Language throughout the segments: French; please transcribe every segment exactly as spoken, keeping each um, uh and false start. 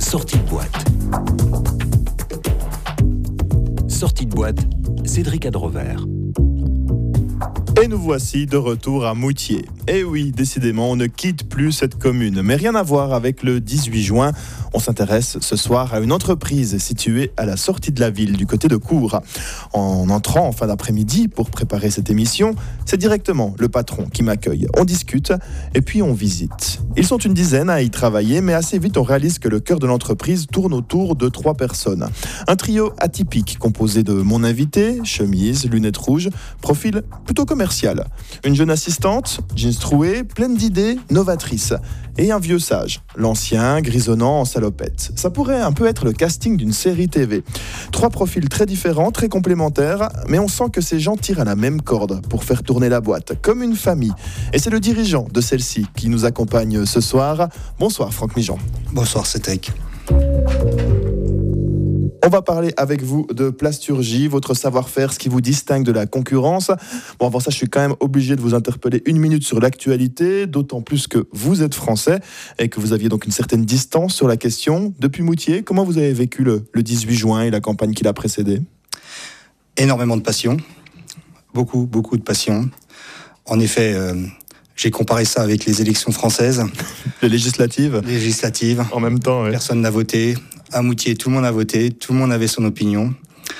Sortie de boîte. Sortie de boîte, Cédric Adrover. Et nous voici de retour à Moutier. Et oui, décidément, on ne quitte plus cette commune. Mais rien à voir avec le dix-huit juin. On s'intéresse ce soir à une entreprise située à la sortie de la ville, du côté de Cours. En entrant en fin d'après-midi pour préparer cette émission, c'est directement le patron qui m'accueille. On discute et puis on visite. Ils sont une dizaine à y travailler, mais assez vite on réalise que le cœur de l'entreprise tourne autour de trois personnes. Un trio atypique composé de mon invité, chemise, lunettes rouges, profil plutôt commercial. Une jeune assistante, jeans troués, pleine d'idées, novatrice. Et un vieux sage, l'ancien, grisonnant en salopette. Ça pourrait un peu être le casting d'une série T V. Trois profils très différents, très complémentaires, mais on sent que ces gens tirent à la même corde pour faire tourner la boîte, comme une famille. Et c'est le dirigeant de celle-ci qui nous accompagne ce soir. Bonsoir Franck Mijan. Bonsoir Cédric. On va parler avec vous de plasturgie, votre savoir-faire, ce qui vous distingue de la concurrence. Bon, avant ça, je suis quand même obligé de vous interpeller une minute sur l'actualité, d'autant plus que vous êtes français et que vous aviez donc une certaine distance sur la question. Depuis Moutier, comment vous avez vécu le, le dix-huit juin et la campagne qui l'a précédé ? Énormément de passion, beaucoup, beaucoup de passion. En effet, euh, j'ai comparé ça avec les élections françaises. Les législatives ? Les législatives. En même temps, oui. Personne n'a voté. À Moutier, tout le monde a voté, tout le monde avait son opinion.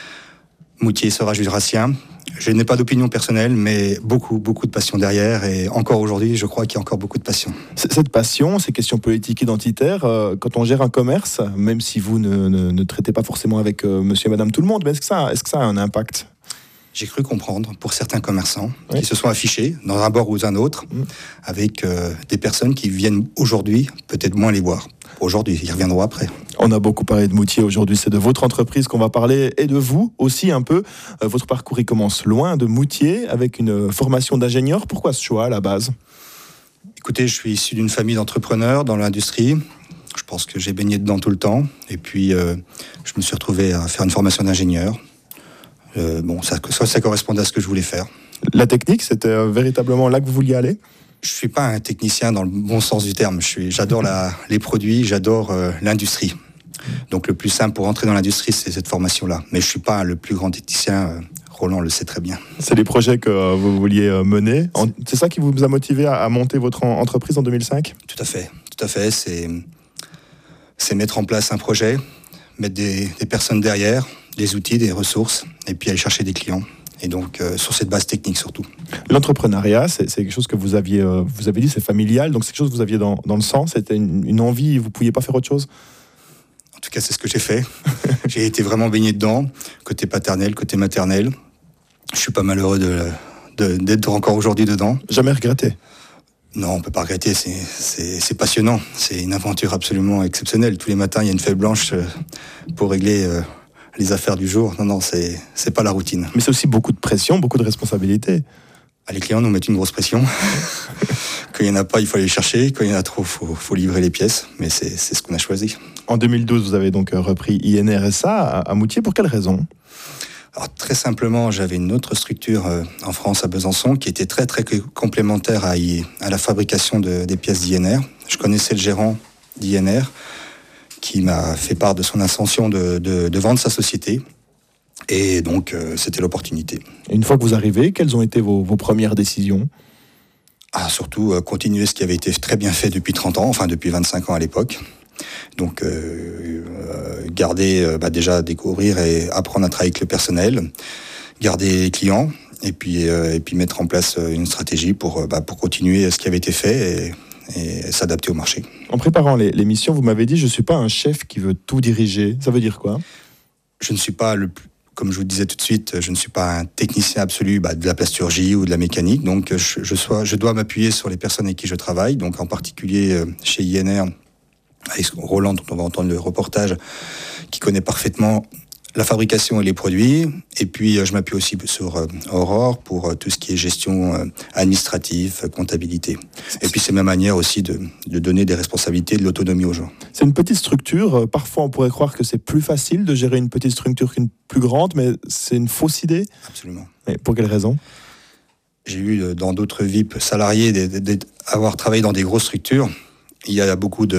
Moutier sera jurassien. Je n'ai pas d'opinion personnelle, mais beaucoup, beaucoup de passion derrière. Et encore aujourd'hui, je crois qu'il y a encore beaucoup de passion. Cette passion, ces questions politiques identitaires, euh, quand on gère un commerce, même si vous ne, ne, ne traitez pas forcément avec euh, monsieur et madame tout le monde, mais est-ce que ça, est-ce que ça a un impact ? J'ai cru comprendre, pour certains commerçants, oui. qui se sont affichés dans un bord ou un autre, mmh. avec euh, des personnes qui viennent aujourd'hui peut-être moins les voir. Aujourd'hui, ils reviendront après. On a beaucoup parlé de Moutier aujourd'hui, c'est de votre entreprise qu'on va parler et de vous aussi un peu. Euh, votre parcours, il commence loin de Moutier avec une formation d'ingénieur. Pourquoi ce choix à la base ? Écoutez, je suis issu d'une famille d'entrepreneurs dans l'industrie. Je pense que j'ai baigné dedans tout le temps. Et puis, euh, je me suis retrouvé à faire une formation d'ingénieur. Euh, bon, ça, ça, ça correspondait à ce que je voulais faire. La technique, c'était euh, véritablement là que vous vouliez aller ? Je suis pas un technicien dans le bon sens du terme. Je suis, j'adore la, les produits, j'adore euh, l'industrie. Donc le plus simple pour entrer dans l'industrie, c'est cette formation-là. Mais je suis pas le plus grand technicien. Euh, Roland le sait très bien. C'est les projets que euh, vous vouliez euh, mener. En, c'est ça qui vous a motivé à, à monter votre en, entreprise en deux mille cinq ? Tout à fait, tout à fait. C'est, c'est mettre en place un projet, mettre des, des personnes derrière, des outils, des ressources, et puis aller chercher des clients. Et donc, euh, sur cette base technique surtout. L'entrepreneuriat, c'est, c'est quelque chose que vous aviez, euh, vous avez dit, c'est familial, donc c'est quelque chose que vous aviez dans, dans le sang, c'était une, une envie, vous ne pouviez pas faire autre chose ? En tout cas, c'est ce que j'ai fait. J'ai été vraiment baigné dedans, côté paternel, côté maternel. Je suis pas malheureux de, de, d'être encore aujourd'hui dedans. Jamais regretté ? Non, on peut pas regretter, c'est, c'est, c'est passionnant. C'est une aventure absolument exceptionnelle. Tous les matins, il y a une feuille blanche pour régler... Euh, les affaires du jour. Non, non, c'est, c'est pas la routine. Mais c'est aussi beaucoup de pression, beaucoup de responsabilités. Ah, les clients nous mettent une grosse pression. Quand il n'y en a pas, il faut aller les chercher. Quand il y en a trop, il faut, faut livrer les pièces. Mais c'est, c'est ce qu'on a choisi. En deux mille douze, vous avez donc repris I N R S A à, à Moutier. Pour quelle raison ? Alors, très simplement, j'avais une autre structure euh, en France, à Besançon, qui était très, très complémentaire à, à la fabrication de, des pièces d'I N R. Je connaissais le gérant d'I N R, qui m'a fait part de son intention de, de, de vendre sa société. Et donc, euh, c'était l'opportunité. Et une fois que vous arrivez, quelles ont été vos, vos premières décisions ? Ah, surtout, euh, continuer ce qui avait été très bien fait depuis trente ans, enfin depuis vingt-cinq ans à l'époque. Donc, euh, euh, garder, euh, bah, déjà découvrir et apprendre à travailler avec le personnel, garder les clients, et puis, euh, et puis mettre en place une stratégie pour, bah, pour continuer ce qui avait été fait et, et s'adapter au marché. En préparant les, l'émission, vous m'avez dit « je ne suis pas un chef qui veut tout diriger ». Ça veut dire quoi ? Je ne suis pas, le, comme je vous le disais tout de suite, je ne suis pas un technicien absolu bah, de la plasturgie ou de la mécanique. Donc je, je, sois, je dois m'appuyer sur les personnes avec qui je travaille. Donc en particulier euh, chez I N R, avec Roland, dont on va entendre le reportage, qui connaît parfaitement la fabrication et les produits. Et puis, je m'appuie aussi sur euh, Aurore pour euh, tout ce qui est gestion euh, administrative, comptabilité. Et puis, c'est ma manière aussi de, de donner des responsabilités, de l'autonomie aux gens. C'est une petite structure. Parfois, on pourrait croire que c'est plus facile de gérer une petite structure qu'une plus grande, mais c'est une fausse idée. Absolument. Et pour quelle raison ? J'ai eu, dans d'autres vies salariés, d'avoir travaillé dans des grosses structures. Il y a beaucoup de...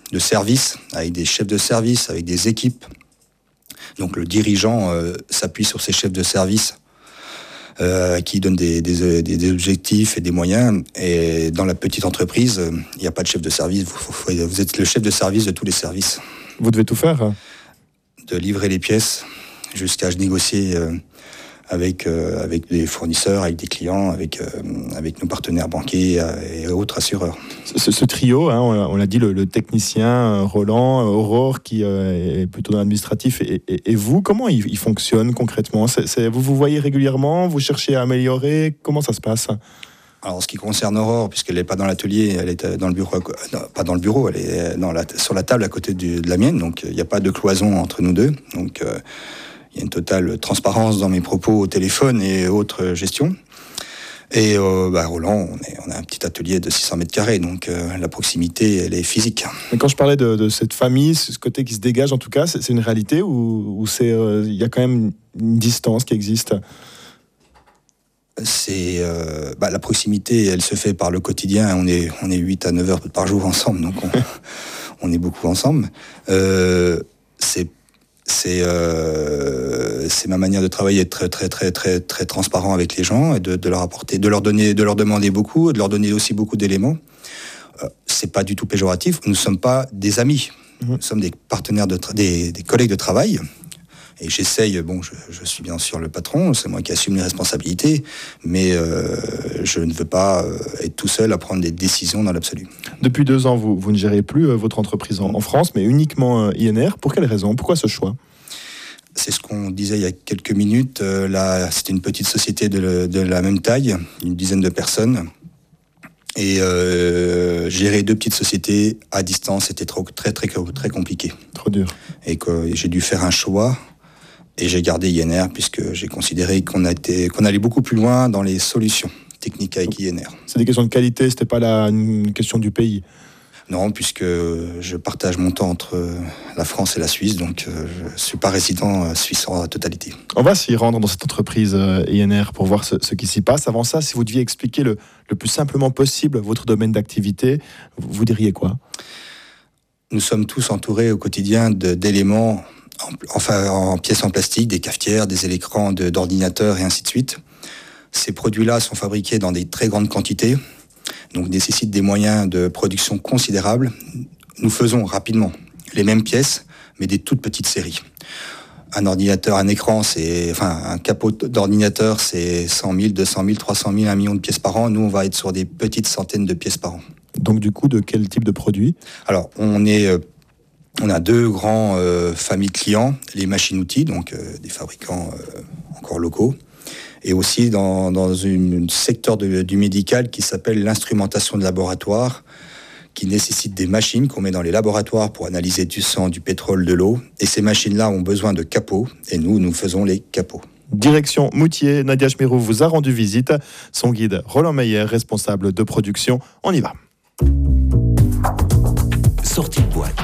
de service, avec des chefs de service, avec des équipes. Donc le dirigeant euh, s'appuie sur ses chefs de service euh, qui donnent des, des, des objectifs et des moyens. Et dans la petite entreprise, il euh, n'y a pas de chef de service. Vous, vous, vous êtes le chef de service de tous les services. Vous devez tout faire. De livrer les pièces jusqu'à négocier euh, avec, euh, avec des fournisseurs, avec des clients, avec, euh, avec nos partenaires banquiers et autres assureurs. Ce, ce trio, hein, on l'a dit, le, le technicien Roland, Aurore, qui euh, est plutôt dans l'administratif, et, et, et vous, comment il, il fonctionne concrètement? c'est, c'est, Vous vous voyez régulièrement? Vous cherchez à améliorer? Comment ça se passe? Alors, en ce qui concerne Aurore, puisqu'elle n'est pas dans l'atelier, elle est dans le bureau, non, pas dans le bureau, elle est dans la, sur la table à côté du, de la mienne, donc il n'y a pas de cloison entre nous deux. Donc, euh, il y a une totale transparence dans mes propos au téléphone et autres gestions. Et euh, bah, Roland, on, est, on a un petit atelier de six cents mètres carrés, donc euh, la proximité, elle est physique. Mais quand je parlais de, de cette famille, ce côté qui se dégage, en tout cas, c'est, c'est une réalité ou, ou c'est, euh, y a quand même une distance qui existe? C'est euh, bah, la proximité, elle se fait par le quotidien. On est, on est huit à neuf heures par jour ensemble, donc on, on est beaucoup ensemble. Euh, c'est C'est, euh, c'est ma manière de travailler, être très très très très très transparent avec les gens et de, de leur apporter, de leur donner, de leur demander beaucoup, de leur donner aussi beaucoup d'éléments. Euh, c'est pas du tout péjoratif. Nous ne sommes pas des amis. Mmh. Nous sommes des partenaires de tra- des, des collègues de travail. Et j'essaye. Bon, je, je suis bien sûr le patron. C'est moi qui assume les responsabilités, mais euh, je ne veux pas euh, être tout seul à prendre des décisions dans l'absolu. Depuis deux ans, vous, vous ne gérez plus euh, votre entreprise en, en France, mais uniquement euh, I N R. Pour quelle raison? Pourquoi ce choix? C'est ce qu'on disait il y a quelques minutes. Euh, là, c'était une petite société de, de la même taille, une dizaine de personnes. Et euh, gérer deux petites sociétés à distance, c'était trop, très, très, très compliqué. Trop dur. Et que j'ai dû faire un choix. Et j'ai gardé I N R puisque j'ai considéré qu'on, a été, qu'on allait beaucoup plus loin dans les solutions techniques avec I N R. C'est des questions de qualité, c'était pas la, une question du pays? Non, puisque je partage mon temps entre la France et la Suisse, donc je ne suis pas résident suisse en totalité. On va s'y rendre dans cette entreprise I N R pour voir ce, ce qui s'y passe. Avant ça, si vous deviez expliquer le, le plus simplement possible votre domaine d'activité, vous, vous diriez quoi? Nous sommes tous entourés au quotidien de, d'éléments, en, enfin en pièces en plastique, des cafetières, des écrans de, d'ordinateurs et ainsi de suite. Ces produits-là sont fabriqués dans des très grandes quantités, donc nécessitent des moyens de production considérables. Nous faisons rapidement les mêmes pièces, mais des toutes petites séries. Un ordinateur, un écran, c'est, enfin, un capot d'ordinateur, c'est cent mille, deux cent mille, trois cent mille, un million de pièces par an. Nous, on va être sur des petites centaines de pièces par an. Donc, du coup, de quel type de produit? Alors, on est, euh, on a deux grands euh, familles clients, les machines-outils, donc euh, des fabricants euh, encore locaux, et aussi dans, dans une, un secteur de, du médical qui s'appelle l'instrumentation de laboratoire, qui nécessite des machines qu'on met dans les laboratoires pour analyser du sang, du pétrole, de l'eau. Et ces machines-là ont besoin de capots, et nous, nous faisons les capots. Direction Moutier, Nadia Schmirou vous a rendu visite. Son guide, Roland Meyer, responsable de production. On y va. Sortie de boîte.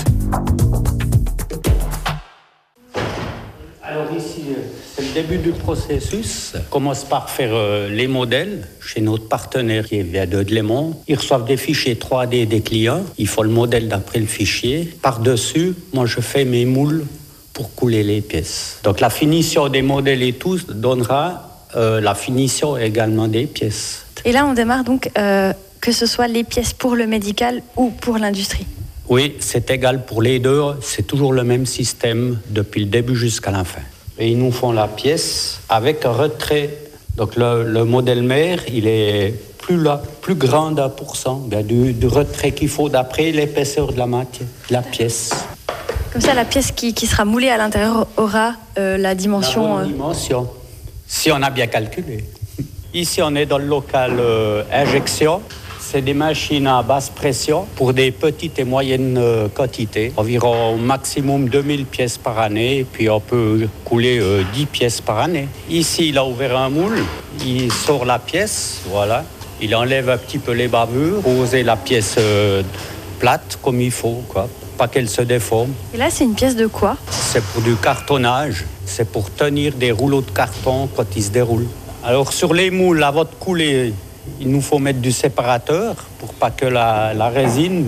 Alors ici, c'est le début du processus. On commence par faire euh, les modèles chez notre partenaire qui est V A deux de Léman. Ils reçoivent des fichiers trois D des clients. Il faut le modèle d'après le fichier. Par-dessus, moi je fais mes moules pour couler les pièces. Donc la finition des modèles et tout donnera euh, la finition également des pièces. Et là, on démarre donc, euh, que ce soit les pièces pour le médical ou pour l'industrie. Oui, c'est égal pour les deux. C'est toujours le même système depuis le début jusqu'à la fin. Et ils nous font la pièce avec un retrait. Donc le, le modèle mère, il est plus, là, plus grand d'un pour cent ben, du, du retrait qu'il faut d'après l'épaisseur de la matière, de la pièce. Comme ça, la pièce qui, qui sera moulée à l'intérieur aura euh, la dimension... La bonne dimension, si on a bien calculé. Ici, on est dans le local euh, injection. C'est des machines à basse pression pour des petites et moyennes euh, quantités. Environ au maximum deux mille pièces par année. Et puis on peut couler euh, dix pièces par année. Ici, il a ouvert un moule. Il sort la pièce, voilà. Il enlève un petit peu les bavures, poser la pièce euh, plate comme il faut, quoi. Pas qu'elle se déforme. Et là, c'est une pièce de quoi? C'est pour du cartonnage. C'est pour tenir des rouleaux de carton quand ils se déroulent. Alors sur les moules, avant de couler, il nous faut mettre du séparateur pour pas que la, la résine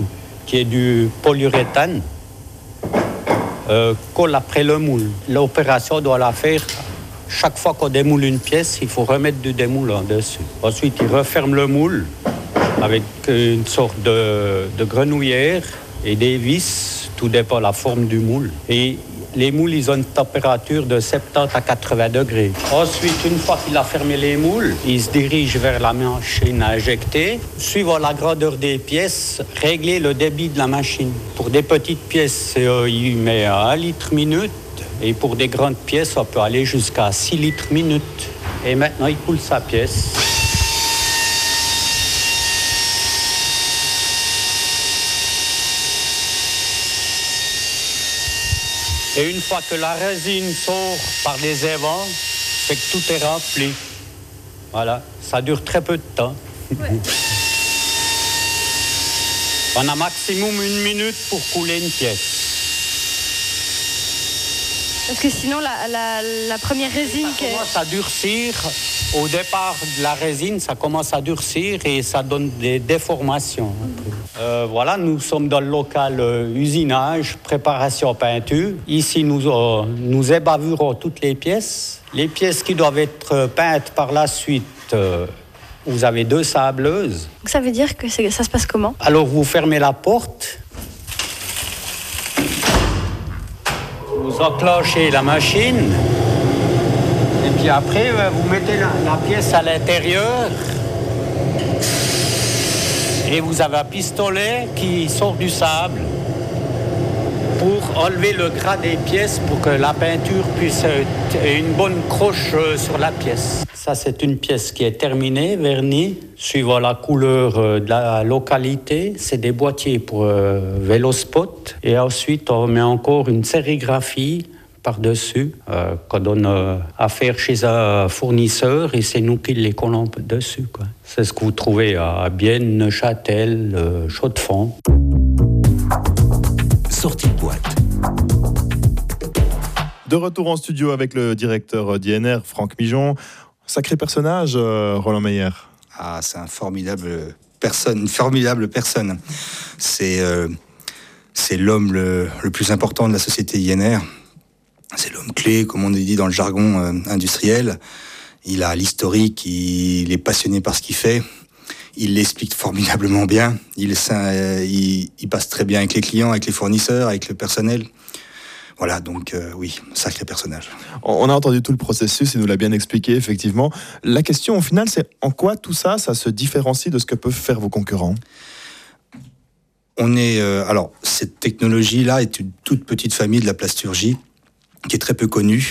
qui est du polyuréthane, euh, colle après le moule. L'opération doit la faire. Chaque fois qu'on démoule une pièce, il faut remettre du démoulant dessus. Ensuite, il referme le moule avec une sorte de, de grenouillère et des vis, tout dépend de la forme du moule. Et les moules, ils ont une température de soixante-dix à quatre-vingts degrés. Ensuite, une fois qu'il a fermé les moules, il se dirige vers la machine à injecter. Suivant la grandeur des pièces, régler le débit de la machine. Pour des petites pièces, euh, il met à un litre minute. Et pour des grandes pièces, on peut aller jusqu'à six litres minute. Et maintenant, il coule sa pièce. Et une fois que la résine sort par des évents, c'est que tout est rempli. Voilà, ça dure très peu de temps. Ouais. On a maximum une minute pour couler une pièce. Parce que sinon, la, la, la première résine... Ça commence à durcir. Au départ de la résine, ça commence à durcir et ça donne des déformations. Euh, voilà, nous sommes dans le local euh, usinage, préparation peinture. Ici, nous, euh, nous ébavurons toutes les pièces. Les pièces qui doivent être peintes par la suite, euh, vous avez deux sableuses. Donc ça veut dire que ça se passe comment? Alors, vous fermez la porte. Vous enclenchez la machine et puis après vous mettez la, la pièce à l'intérieur et vous avez un pistolet qui sort du sable pour enlever le gras des pièces pour que la peinture puisse ait une bonne croche sur la pièce. Ça, c'est une pièce qui est terminée, vernie, suivant la couleur de la localité. C'est des boîtiers pour euh, Vélospot. Et ensuite, on met encore une sérigraphie par-dessus euh, qu'on donne euh, à faire chez un fournisseur et c'est nous qui les collons dessus, quoi. C'est ce que vous trouvez à Bienne, Neuchâtel, euh, Chaux-de-Fonds. Sortie de boîte. De retour en studio avec le directeur d'I N R, Franck Mijon. Sacré personnage, euh, Roland Meyer. Ah, c'est un formidable personne, une formidable personne. C'est, euh, c'est l'homme le, le plus important de la société I N R. C'est l'homme clé, comme on dit dans le jargon euh, industriel. Il a l'historique, il est passionné par ce qu'il fait. Il l'explique formidablement bien. Il, euh, il, il passe très bien avec les clients, avec les fournisseurs, avec le personnel. Voilà, donc euh, oui, sacré personnage. On a entendu tout le processus, il nous l'a bien expliqué, effectivement. La question, au final, c'est en quoi tout ça, ça se différencie de ce que peuvent faire vos concurrents ? On est, euh, alors, cette technologie-là est une toute petite famille de la plasturgie qui est très peu connue.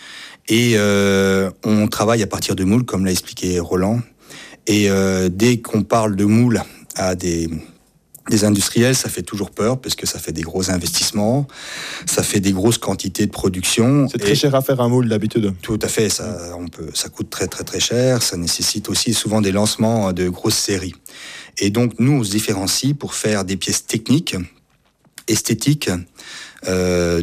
Et euh, on travaille à partir de moules, comme l'a expliqué Roland. Et euh, dès qu'on parle de moules à des... Des industriels, ça fait toujours peur parce que ça fait des gros investissements, ça fait des grosses quantités de production. C'est très et cher à faire un moule d'habitude. Tout à fait, ça, on peut, ça coûte très très très cher, ça nécessite aussi souvent des lancements de grosses séries. Et donc nous, on se différencie pour faire des pièces techniques, esthétiques, euh,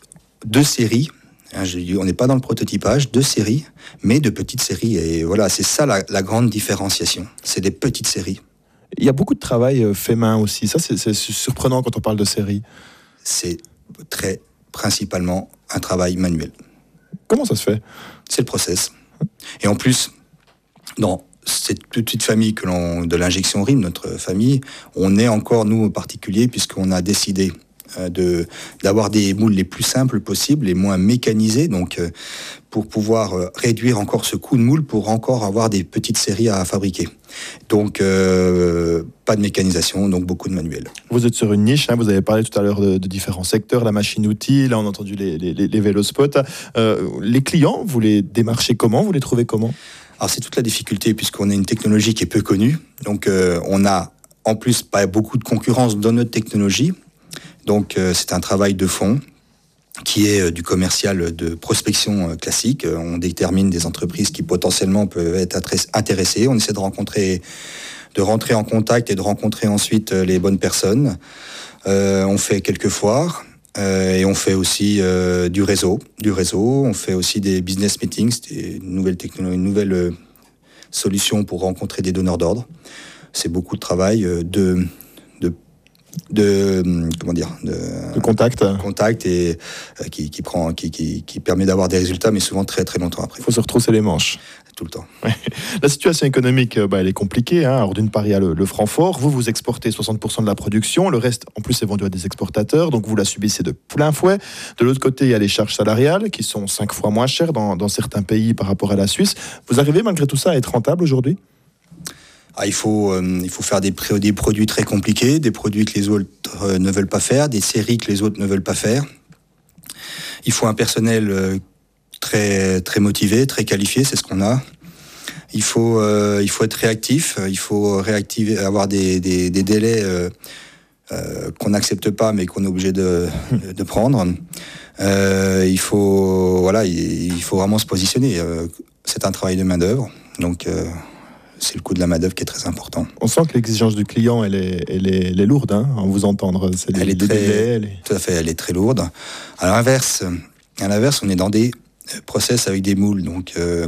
de séries. Hein, on n'est pas dans le prototypage, de séries, mais de petites séries. Et voilà, c'est ça la, la grande différenciation, c'est des petites séries. Il y a beaucoup de travail fait main aussi. Ça, c'est, c'est surprenant quand on parle de série. C'est très principalement un travail manuel. Comment ça se fait ? C'est le process. Et en plus, dans cette petite famille que l'on, de l'injection R I M, notre famille, on est encore, nous, particuliers, puisqu'on a décidé de, d'avoir des moules les plus simples possibles, les moins mécanisés, donc pour pouvoir réduire encore ce coût de moule, pour encore avoir des petites séries à fabriquer. Donc, euh, pas de mécanisation, donc beaucoup de manuels. Vous êtes sur une niche, hein, vous avez parlé tout à l'heure de, de différents secteurs, la machine-outil, là on a entendu les, les, les Vélospots. Euh, les clients, vous les démarchez comment ? Vous les trouvez comment ? Alors c'est toute la difficulté, puisqu'on a une technologie qui est peu connue. Donc euh, on a en plus pas beaucoup de concurrence dans notre technologie. Donc euh, c'est un travail de fond qui est euh, du commercial de prospection euh, classique. Euh, on détermine des entreprises qui potentiellement peuvent être intéressées. On essaie de rencontrer, de rentrer en contact et de rencontrer ensuite euh, les bonnes personnes. Euh, on fait quelques foires euh, et on fait aussi euh, du réseau, du réseau. On fait aussi des business meetings, des nouvelles technologies, une nouvelle euh, solution pour rencontrer des donneurs d'ordre. C'est beaucoup de travail euh, de de comment dire de, de contact, contact et euh, qui, qui prend, qui, qui, qui permet d'avoir des résultats, mais souvent très très longtemps après. Il faut se retrousser les manches. Tout le temps. Ouais. La situation économique, bah, elle est compliquée. Hein. Alors, d'une part, il y a le, le franc fort. Vous, vous exportez soixante pour cent de la production. Le reste, en plus, est vendu à des exportateurs. Donc, vous la subissez de plein fouet. De l'autre côté, il y a les charges salariales qui sont cinq fois moins chères dans, dans certains pays par rapport à la Suisse. Vous arrivez, malgré tout ça, à être rentable aujourd'hui ? Ah, il, faut, euh, il faut faire des, des produits très compliqués, des produits que les autres euh, ne veulent pas faire, des séries que les autres ne veulent pas faire. Il faut un personnel euh, très, très motivé, très qualifié, c'est ce qu'on a. Il faut, euh, il faut être réactif, il faut réactiver, avoir des, des, des délais euh, euh, qu'on n'accepte pas mais qu'on est obligé de, de prendre. Euh, il, faut, voilà, il, il faut vraiment se positionner. Euh, c'est un travail de main-d'œuvre, donc euh, c'est le coût de la main-d'œuvre qui est très important. On sent que l'exigence du client, elle est, elle est, elle est lourde, hein, à vous entendre. C'est les, elle est les très, délais, elle est... Tout à fait, elle est très lourde. À l'inverse, à l'inverse, on est dans des process avec des moules, donc euh,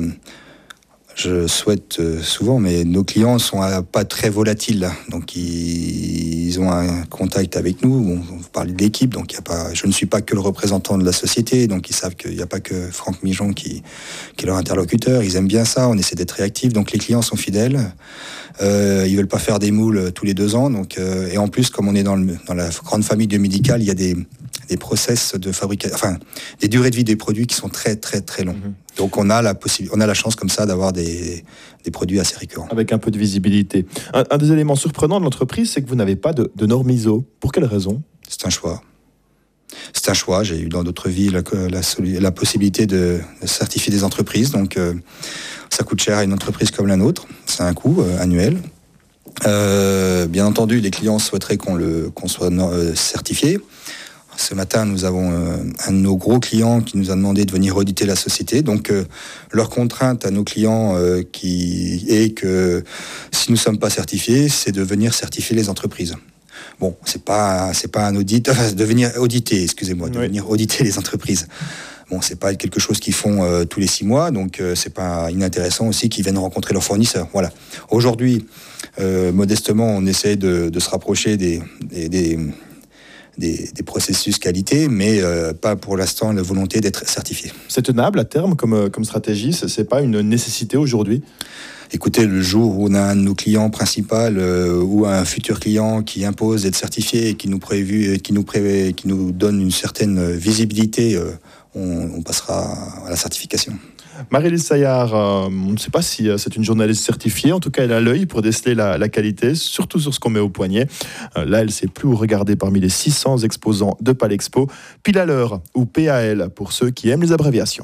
je souhaite euh, souvent, mais nos clients sont euh, pas très volatiles, donc ils, ils ont un contact avec nous. On, on parle d'équipe, donc y a pas, je ne suis pas que le représentant de la société, donc ils savent qu'il n'y a pas que Franck Mijon qui, qui est leur interlocuteur. Ils aiment bien ça, on essaie d'être réactifs, donc les clients sont fidèles. Euh, ils veulent pas faire des moules tous les deux ans, donc euh, et en plus, comme on est dans, le, dans la grande famille de médical, il y a des des process de fabrication, enfin des durées de vie des produits qui sont très très très longs. Mmh. Donc on a la possibilité, on a la chance comme ça d'avoir des, des produits assez récurrents. Avec un peu de visibilité. Un, un des éléments surprenants de l'entreprise, c'est que vous n'avez pas de, de normes I S O. Pour quelle raison ? C'est un choix. C'est un choix. J'ai eu dans d'autres vies la, la, la possibilité de, de certifier des entreprises. Donc euh, ça coûte cher à une entreprise comme la nôtre. C'est un coût euh, annuel. Euh, bien entendu, les clients souhaiteraient qu'on, le, qu'on soit euh, certifié. Ce matin, nous avons euh, un de nos gros clients qui nous a demandé de venir auditer la société. Donc, euh, leur contrainte à nos clients euh, qui est que si nous ne sommes pas certifiés, c'est de venir certifier les entreprises. Bon, c'est pas c'est pas un audit, enfin, de venir auditer, excusez-moi, de oui. venir auditer les entreprises. Bon, c'est pas quelque chose qu'ils font euh, tous les six mois, donc euh, c'est pas inintéressant aussi qu'ils viennent rencontrer leurs fournisseurs. Voilà. Aujourd'hui, euh, modestement, on essaie de, de se rapprocher des, des, des Des, des processus qualité, mais euh, pas pour l'instant la volonté d'être certifié. C'est tenable à terme comme, comme stratégie, ce n'est pas une nécessité aujourd'hui ? Écoutez, le jour où on a un de nos clients principaux euh, ou un futur client qui impose d'être certifié et qui nous, prévu, qui nous, pré, qui nous donne une certaine visibilité, euh, on, on passera à la certification. Marie-Lise Saillard, euh, on ne sait pas si euh, c'est une journaliste certifiée, en tout cas elle a l'œil pour déceler la, la qualité, surtout sur ce qu'on met au poignet. Euh, là, elle ne sait plus où regarder parmi les six cents exposants de Palexpo. Pile à l'heure, ou P A L pour ceux qui aiment les abréviations.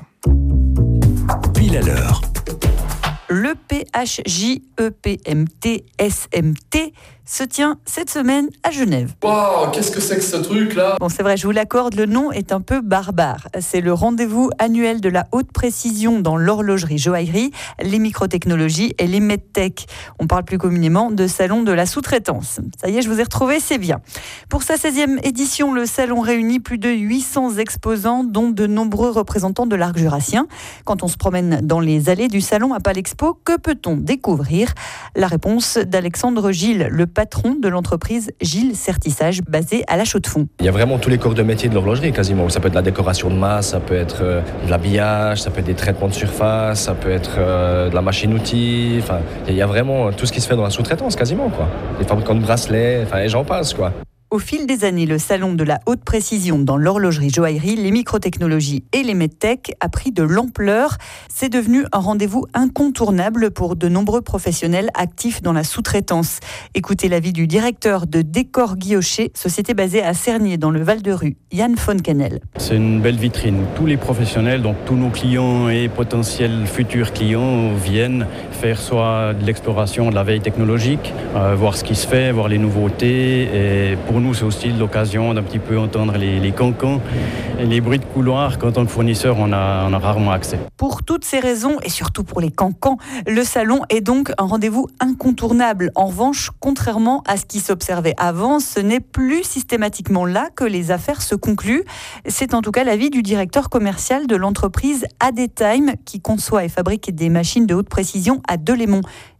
Pile à l'heure. Le P H J E P M T S M T se tient cette semaine à Genève. Waouh, qu'est-ce que c'est que ce truc-là ? Bon, c'est vrai, je vous l'accorde, le nom est un peu barbare. C'est le rendez-vous annuel de la haute précision dans l'horlogerie joaillerie, les microtechnologies et les medtech. On parle plus communément de salon de la sous-traitance. Ça y est, je vous ai retrouvé, c'est bien. Pour sa seizième édition, le salon réunit plus de huit cents exposants, dont de nombreux représentants de l'arc jurassien. Quand on se promène dans les allées du salon à Palexpo, que peut-on découvrir ? La réponse d'Alexandre Gilles, le patron de l'entreprise Gilles Certissage, basée à La Chaux-de-Fonds. Il y a vraiment tous les corps de métier de l'horlogerie quasiment. Ça peut être de la décoration de masse, ça peut être euh, de l'habillage, ça peut être des traitements de surface, ça peut être euh, de la machine-outil. Enfin, il y a vraiment tout ce qui se fait dans la sous-traitance quasiment, quoi. Les fabricants de bracelets, enfin, et j'en passe, quoi. Au fil des années, le salon de la haute précision dans l'horlogerie joaillerie, les microtechnologies et les medtech a pris de l'ampleur. C'est devenu un rendez-vous incontournable pour de nombreux professionnels actifs dans la sous-traitance. Écoutez l'avis du directeur de Décor Guillochet, société basée à Cernier dans le Val-de-Rue, Yann Foncanel. C'est une belle vitrine. Tous les professionnels, donc tous nos clients et potentiels futurs clients viennent faire soit de l'exploration, de la veille technologique, euh, voir ce qui se fait, voir les nouveautés. Et pour nous, c'est aussi l'occasion d'un petit peu entendre les, les cancans et les bruits de couloir qu'en tant que fournisseur, on a, on a rarement accès. Pour toutes ces raisons, et surtout pour les cancans, le salon est donc un rendez-vous incontournable. En revanche, contrairement à ce qui s'observait avant, ce n'est plus systématiquement là que les affaires se concluent. C'est en tout cas l'avis du directeur commercial de l'entreprise A D Time, qui conçoit et fabrique des machines de haute précision à Delémont.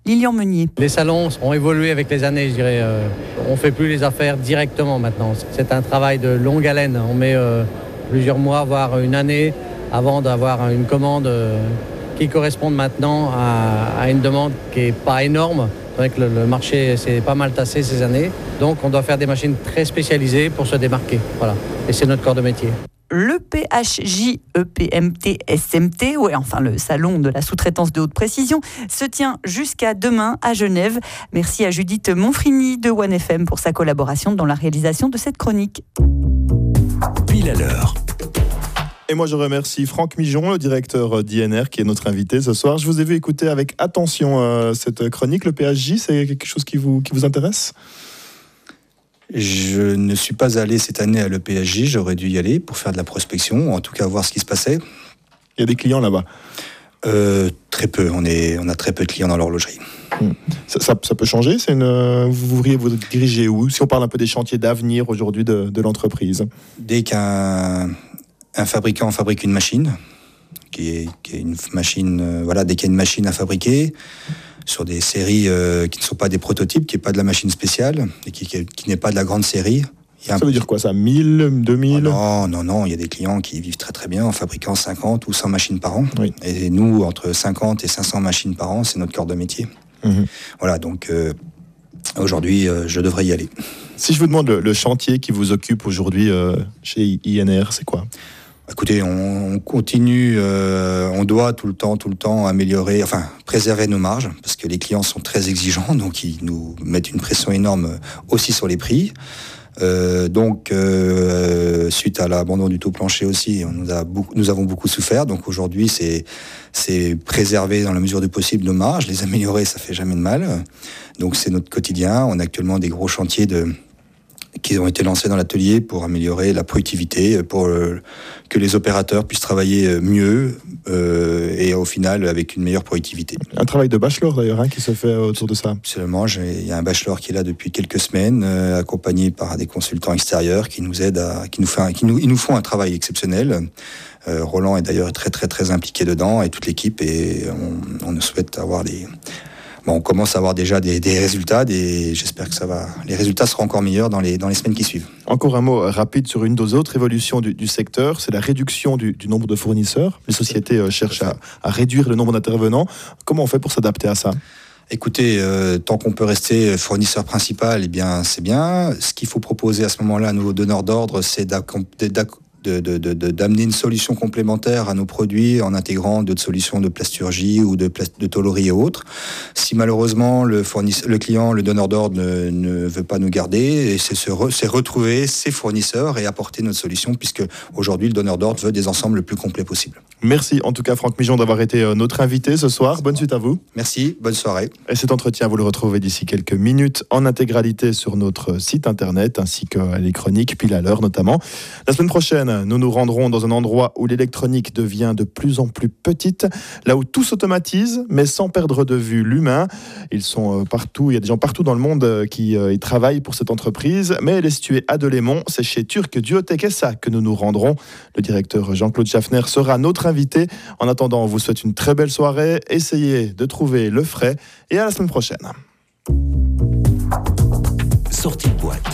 Lilian Meunier. Les salons ont évolué avec les années, je dirais. Euh, on ne fait plus les affaires directement maintenant. C'est un travail de longue haleine. On met euh, plusieurs mois, voire une année, avant d'avoir une commande euh, qui corresponde maintenant à, à une demande qui n'est pas énorme. C'est vrai que le, le marché s'est pas mal tassé ces années. Donc on doit faire des machines très spécialisées pour se démarquer. Voilà. Et c'est notre corps de métier. Le P H J E P M T S M T, ouais, enfin le salon de la sous-traitance de haute précision, se tient jusqu'à demain à Genève. Merci à Judith Monfrini de One F M pour sa collaboration dans la réalisation de cette chronique. Pile à l'heure. Et moi, je remercie Franck Mijon, le directeur d'I N R, qui est notre invité ce soir. Je vous ai vu écouter avec attention euh, cette chronique. Le P H J, c'est quelque chose qui vous, qui vous intéresse ? Je ne suis pas allé cette année à l'E P H J. J'aurais dû y aller pour faire de la prospection, ou en tout cas voir ce qui se passait. Il y a des clients là-bas ? euh, Très peu. On, est, on a très peu de clients dans l'horlogerie. Hum. Ça, ça, ça peut changer. C'est une, vous voudriez vous diriger où ? Si on parle un peu des chantiers d'avenir aujourd'hui de, de l'entreprise. Dès qu'un un fabricant fabrique une machine, qui est, qui est une machine, euh, voilà, dès qu'il y a une machine à fabriquer, sur des séries euh, qui ne sont pas des prototypes, qui n'est pas de la machine spéciale, et qui, qui, qui n'est pas de la grande série. Il y a ça un... veut dire quoi ça ? mille, deux mille ? Oh non, non, non, il y a des clients qui vivent très très bien en fabriquant cinquante ou cent machines par an. Oui. Et nous, entre cinquante et cinq cents machines par an, c'est notre corps de métier. Mmh. Voilà, donc euh, aujourd'hui, euh, je devrais y aller. Si je vous demande le, le chantier qui vous occupe aujourd'hui euh, chez I N R, c'est quoi ? Écoutez, on, on continue, euh, on doit tout le temps, tout le temps améliorer, enfin préserver nos marges, parce que les clients sont très exigeants, donc ils nous mettent une pression énorme aussi sur les prix. Euh, donc, euh, suite à l'abandon du taux plancher aussi, on nous, a beaucoup, nous avons beaucoup souffert. Donc aujourd'hui, c'est, c'est préserver dans la mesure du possible nos marges, les améliorer, ça fait jamais de mal. Donc c'est notre quotidien. On a actuellement des gros chantiers de qui ont été lancés dans l'atelier pour améliorer la productivité, pour euh, que les opérateurs puissent travailler mieux euh, et au final avec une meilleure productivité. Un travail de bachelor d'ailleurs hein, qui se fait autour de ça. Absolument, il y a un bachelor qui est là depuis quelques semaines, euh, accompagné par des consultants extérieurs qui nous aident, à, qui nous, fait un, qui nous, ils nous font un travail exceptionnel. Euh, Roland est d'ailleurs très très très impliqué dedans et toute l'équipe et on, on souhaite avoir les... Bon, on commence à avoir déjà des, des résultats, des, j'espère que ça va. Les résultats seront encore meilleurs dans les, dans les semaines qui suivent. Encore un mot rapide sur une des autres évolutions du, du secteur, c'est la réduction du, du nombre de fournisseurs. Les sociétés euh, cherchent à, à réduire le nombre d'intervenants. Comment on fait pour s'adapter à ça ? Écoutez, euh, tant qu'on peut rester fournisseur principal, eh bien, c'est bien. Ce qu'il faut proposer à ce moment-là à nos donneurs d'ordre, c'est d'accompagner De, de, de, de, d'amener une solution complémentaire à nos produits en intégrant d'autres solutions de plasturgie ou de, plas- de tôlerie et autres. Si malheureusement le, fournisseur, le client, le donneur d'ordre ne, ne veut pas nous garder, et c'est, se re, c'est retrouver ses fournisseurs et apporter notre solution, puisque aujourd'hui le donneur d'ordre veut des ensembles le plus complets possible. Merci en tout cas Franck Mijon d'avoir été notre invité ce soir. Bonne suite à vous. Merci, bonne soirée. Et cet entretien, vous le retrouvez d'ici quelques minutes en intégralité sur notre site internet ainsi que les chroniques pile à l'heure notamment. La semaine prochaine, nous nous rendrons dans un endroit où l'électronique devient de plus en plus petite, là où tout s'automatise, mais sans perdre de vue l'humain. Ils sont partout, il y a des gens partout dans le monde qui y travaillent pour cette entreprise, mais elle est située à Delémont, c'est chez Turk Duotech S A que nous nous rendrons. Le directeur Jean-Claude Schaffner sera notre invité. En attendant, on vous souhaite une très belle soirée, essayez de trouver le frais et à la semaine prochaine. Sortie de boîte.